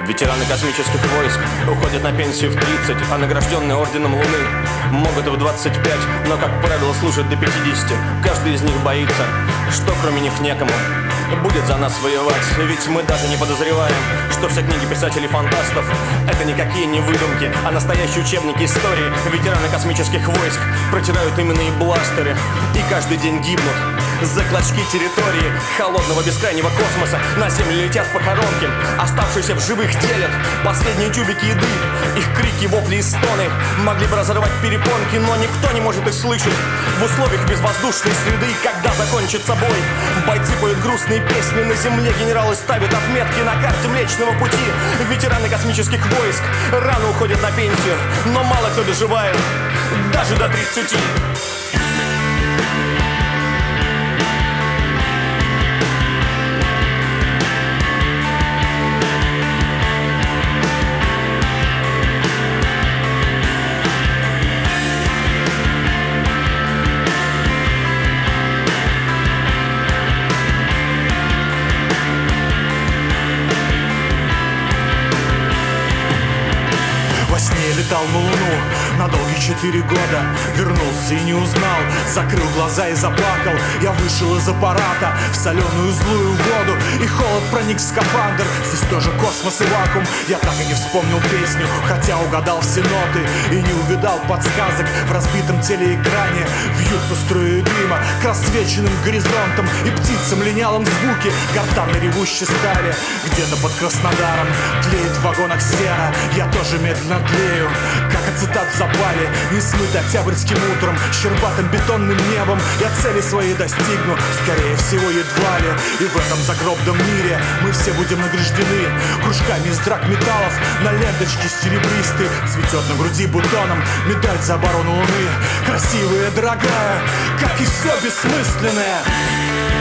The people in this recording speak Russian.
Ветераны космических войск уходят на пенсию в 30, а награжденные орденом Луны могут и в 25, но, как правило, служат до 50. Каждый из них боится, что кроме них некому будет за нас воевать. Ведь мы даже не подозреваем, что все книги писателей-фантастов — это никакие не выдумки, а настоящие учебники истории. Ветераны космических войск протирают именные бластеры и каждый день гибнут за клочки территории холодного бескрайнего космоса. На Землю летят похоронки, оставшиеся в живых делят последние тюбики еды. Их крики, вопли и стоны могли бы разорвать перепонки, но никто не может их слышать в условиях безвоздушной среды. Когда закончится бой, бойцы поют грустные песни. На земле генералы ставят отметки на карте Млечного Пути. Ветераны космических войск рано уходят на пенсию, но мало кто доживает даже до 30. Летал на Луну на долгие 4 года. Вернулся и не узнал, закрыл глаза и заплакал. Я вышел из аппарата в соленую злую воду, и холод проник в скафандр. Здесь тоже космос и вакуум. Я так и не вспомнил песню, хотя угадал все ноты и не увидал подсказок. В разбитом телеэкране вьются струи дыма к рассвеченным горизонтам и птицам линялом звуке гортанно ревущей стали. Где-то под Краснодаром тлеет в вагонах сера. Я тоже медленно тлею, как ацетат в запале, не смыт октябрьским утром, щербатым бетонным небом. Я цели свои достигну, скорее всего, едва ли. И в этом загробном мире мы все будем награждены кружками из драгметаллов на ленточке серебристой. Цветет на груди бутоном медаль за оборону Луны. Красивая, дорогая, как и все бессмысленное.